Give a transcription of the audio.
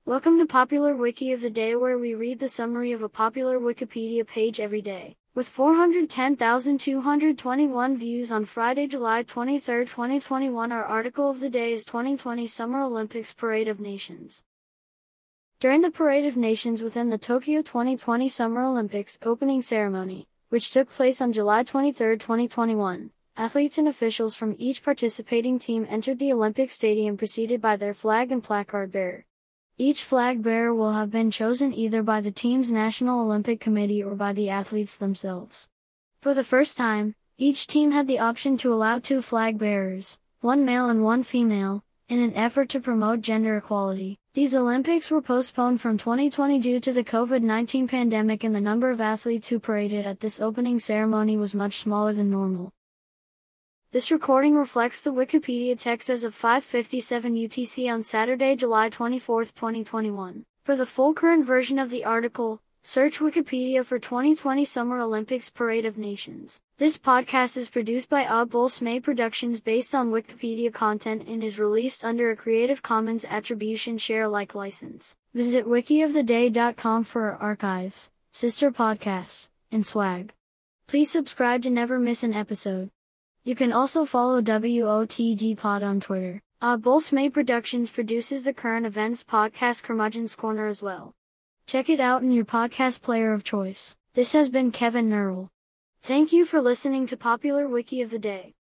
Welcome to Popular Wiki of the Day, where we read the summary of a popular Wikipedia page every day. With 410,221 views on Friday, July 23, 2021, our article of the day is 2020 Summer Olympics Parade of Nations. During the Parade of Nations within the Tokyo 2020 Summer Olympics opening ceremony, which took place on July 23, 2021, athletes and officials from each participating team entered the Olympic Stadium preceded by their flag and placard bearer. Each flag bearer will have been chosen either by the team's National Olympic Committee or by the athletes themselves. For the first time, each team had the option to allow 2 flag bearers, one male and one female, in an effort to promote gender equality. These Olympics were postponed from 2020 due to the COVID-19 pandemic, and the number of athletes who paraded at this opening ceremony was much smaller than normal. This recording reflects the Wikipedia text as of 5:57 UTC on Saturday, July 24, 2021. For the full current version of the article, search Wikipedia for 2020 Summer Olympics Parade of Nations. This podcast is produced by Bolsme Productions based on Wikipedia content and is released under a Creative Commons Attribution Share Alike license. Visit wikioftheday.com for our archives, sister podcasts, and swag. Please subscribe to never miss an episode. You can also follow WOTG Pod on Twitter. Bolsme Productions produces the current events podcast Curmudgeon's Corner as well. Check it out in your podcast player of choice. This has been Kevin Nerl. Thank you for listening to Popular Wiki of the Day.